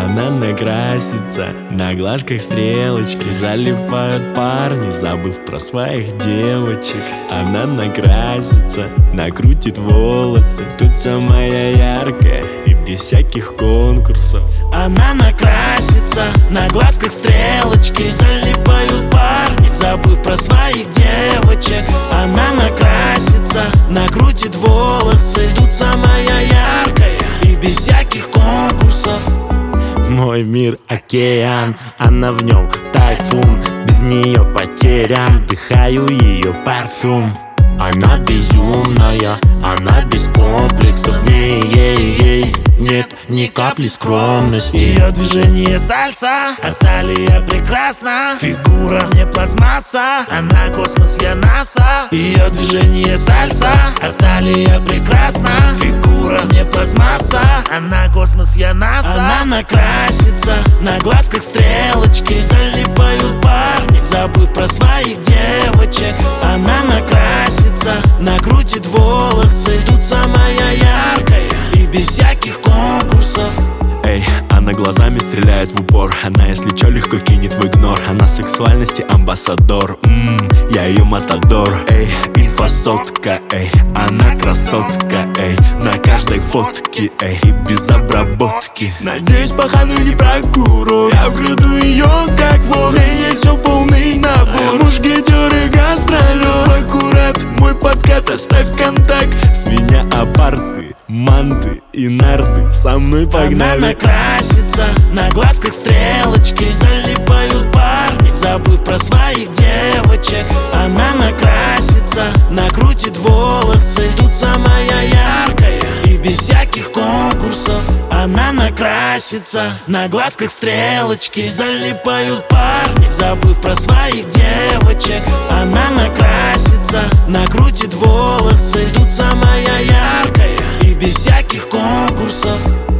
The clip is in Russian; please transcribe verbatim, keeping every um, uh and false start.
Она накрасится, на глазках стрелочки. Залипают парни, забыв про своих девочек. Она накрасится, накрутит волосы. Тут самая яркая и без всяких конкурсов. Она накрасится, на глазках стрелочки. Залипают парни, забыв про своих девочек. Она накрасится, накрутит волосы. Тут самая яркая и без всяких конкурсов. Мой мир океан, она в нем тайфун. Без нее потерян, вдыхаю ее парфюм. Она безумная, она без комплексов. В ней, ей, ей нет ни капли скромности. Ее движение сальса, а талия прекрасна. Фигура не пластмасса, она космос, я НАСА. Ее движение сальса, а талия прекрасна. Фигура не пластмасса, она космос, я НАСА. Она накрасится, на глазках стрелочки. Залипают парни, забыв про своих девочек. Она накрасится, накрутит волосы. Тут самая яркая и без всяких конкурсов. Эй, она глазами стреляет в упор. Она, если чё, легко кинет в игнор. Она сексуальности амбассадор. Ммм, я ее матадор. Эй, инфосотка, эй, она красотка, эй, на каждой фотке, эй, и без обработки. Надеюсь, пахану не прокурор. Я украду ее как вор. У меня все полный набор. Мушкетер и гастролер. Аккурат, мой подкат, оставь контакт. С меня апарты, манты и нарты. Со мной погнали. Она накрасится, на глазках стрелочки. Залипают парни, забыв про своих девочек. Она накрасится, накрутит волосы. Тут самая яркая и без всяких конкурсов. Она накрасится, на глазках стрелочки. Залипают парни, забыв про своих девочек. Она накрасится, накрутит волосы. Тут самая яркая и без всяких конкурсов.